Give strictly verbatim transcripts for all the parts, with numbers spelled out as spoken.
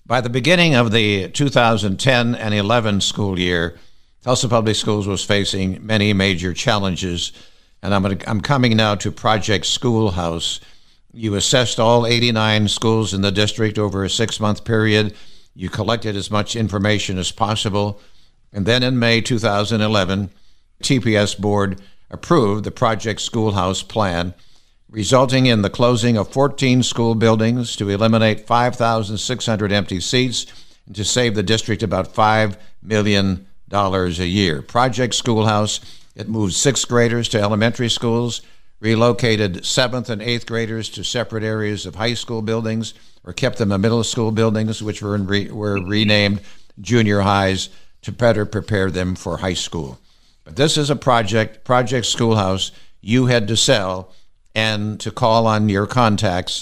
By the beginning of the two thousand ten and eleven school year, Tulsa Public Schools was facing many major challenges, and I'm, gonna, I'm coming now to Project Schoolhouse. You assessed all eighty-nine schools in the district over a six-month period. You collected as much information as possible, and then in May two thousand eleven, T P S board approved the Project Schoolhouse plan, resulting in the closing of fourteen school buildings to eliminate five thousand six hundred empty seats and to save the district about five million dollars a year. Project Schoolhouse, it moved sixth graders to elementary schools, relocated seventh and eighth graders to separate areas of high school buildings, or kept them in middle school buildings, which were, in re- were renamed junior highs to better prepare them for high school. But this is a project, Project Schoolhouse, you had to sell and to call on your contacts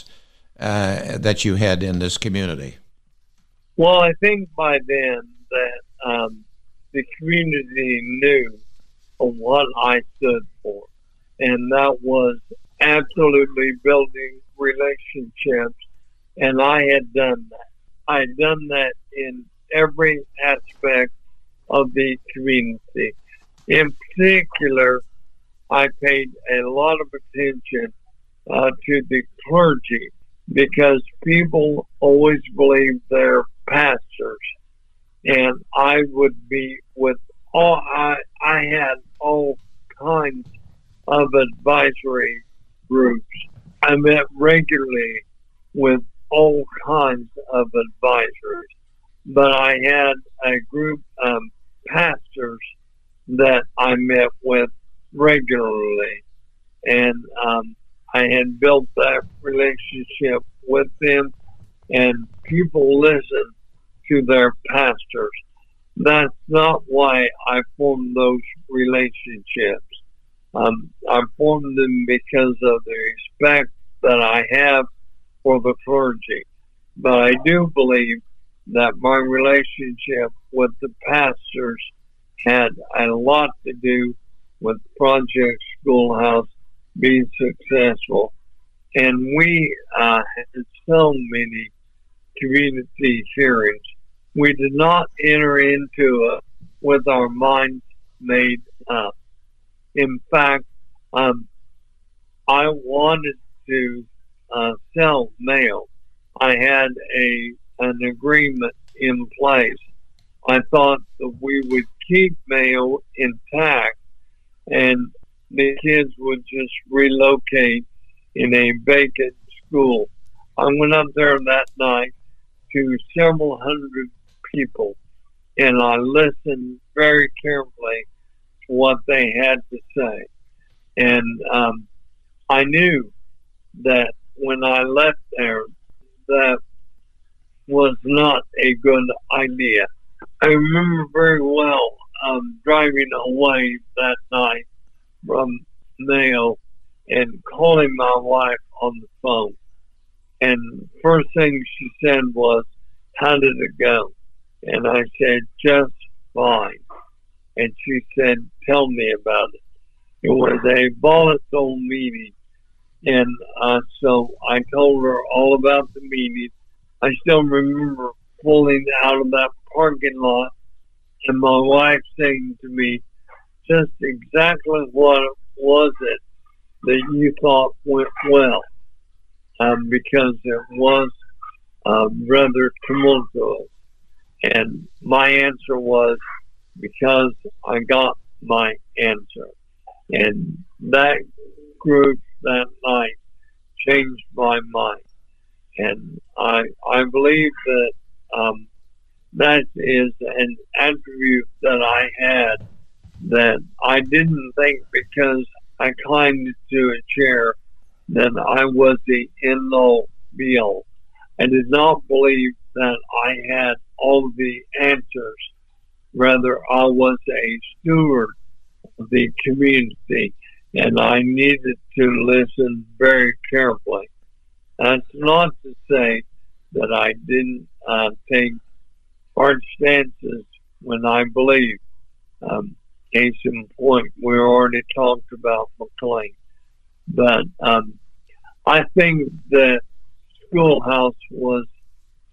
uh, that you had in this community. Well, I think by then that um, the community knew what I stood for, and that was absolutely building relationships, and I had done that. I had done that in every aspect of the community. In particular, I paid a lot of attention uh, to the clergy, because people always believe they're pastors, and I would be with all, I, I had all kinds of advisory groups. I met regularly with all kinds of advisors, but I had a group of pastors that I met with regularly, and um, I had built that relationship with them, and people listen to their pastors. That's not why I formed those relationships. Um, I formed them because of the respect that I have for the clergy. But I do believe that my relationship with the pastors had a lot to do with Project Schoolhouse being successful. And we uh, had so many community hearings. We did not enter into it with our minds made up. In fact, um, I wanted to uh, sell mail. I had a an agreement in place. I thought that we would keep mail intact, and the kids would just relocate in a vacant school. I went up there that night to several hundred people, and I listened very carefully to what they had to say. And um, I knew that when I left there, that was not a good idea. I remember very well um, driving away that night from Mayo and calling my wife on the phone. And first thing she said was, "How did it go?" And I said, "Just fine." And she said, "Tell me about it." It was a volatile meeting. And uh, so I told her all about the meeting. I still remember pulling out of that parking lot and my wife saying to me, "Just exactly what was it that you thought went well?" Um, because it was uh, rather tumultuous. And my answer was, because I got my answer. And that group that night changed my mind. And I I believe that um, that is an attribute that I had, that I didn't think because I climbed into a chair that I was the end-all be-all. I did not believe that I had all the answers. Rather, I was a steward of the community, and I needed to listen very carefully. That's not to say that I didn't uh, take hard stances when I believed. Um, case in point, we already talked about McLean. But um, I think that Schoolhouse was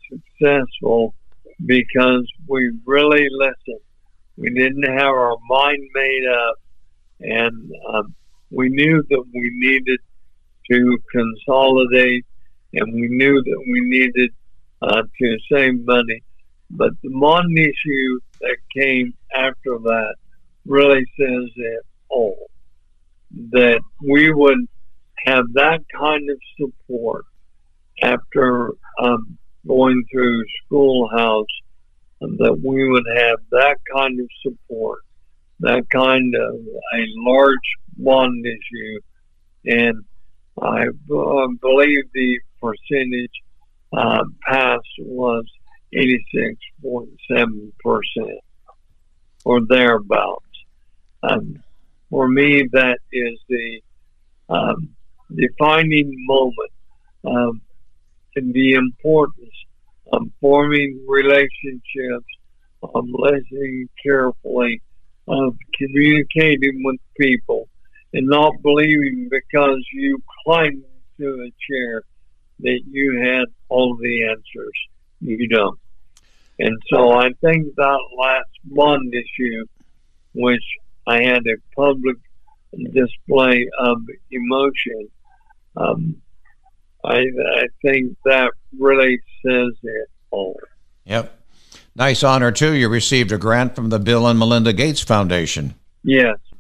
successful because we really listened. We didn't have our mind made up, and um, we knew that we needed to consolidate, and we knew that we needed uh, to save money. But the one issue that came after that really says it all, that we would have that kind of support after um, going through Schoolhouse, that we would have that kind of support, that kind of a large bond issue. And I uh, believe the percentage uh, passed was eighty-six point seven percent or thereabouts. Um, for me, that is the um, defining moment um, and the importance of forming relationships, of listening carefully, of communicating with people, and not believing because you climbed to a chair that you had all the answers. You don't. And so I think that last bond issue, which I had a public display of emotion, um, I, I think that really says it all. Yep. Nice honor, too. You received a grant from the Bill and Melinda Gates Foundation. Yes,